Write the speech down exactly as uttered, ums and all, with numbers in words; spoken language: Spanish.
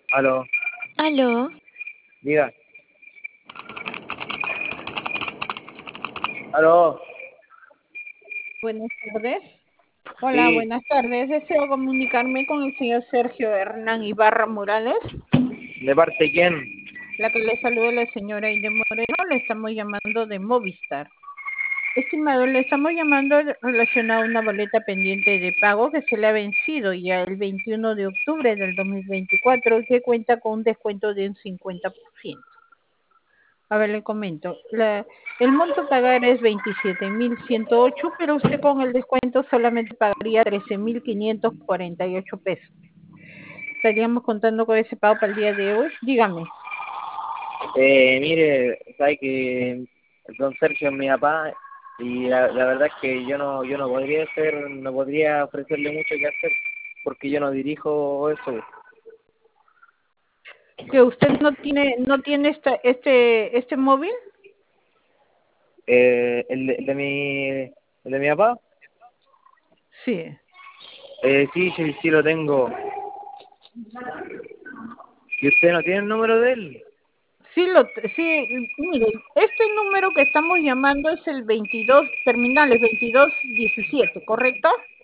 Aló, Aló, diga. Aló, Buenas tardes. Hola, sí, buenas tardes. Deseo comunicarme con el señor Sergio Hernán Ibarra Morales. ¿de parte de quién? La que le saluda la señora Inde Moreno. Le estamos llamando de Movistar. Estimado, le estamos llamando relacionado a una boleta pendiente de pago que se le ha vencido ya el veintiuno de octubre del dos mil veinticuatro y que cuenta con un descuento de un cincuenta por ciento. A ver, le comento. La, el monto a pagar es veintisiete mil ciento ocho, pero usted con el descuento solamente pagaría trece mil quinientos cuarenta y ocho pesos. ¿Estaríamos contando con ese pago para el día de hoy? Dígame. Eh, mire, sabe que el don Sergio es mi papá y la, la verdad es que yo no yo no podría hacer, no podría ofrecerle mucho que hacer porque yo no dirijo eso. ¿Que usted no tiene no tiene esta, este este móvil? Eh, el, de, el de mi el de mi papá, Sí. eh, sí, sí, sí lo tengo. ¿Y usted no tiene el número de él? Sí, lo, sí, mire, este número que estamos llamando es el veintidós, terminales veintidós diecisiete, ¿correcto?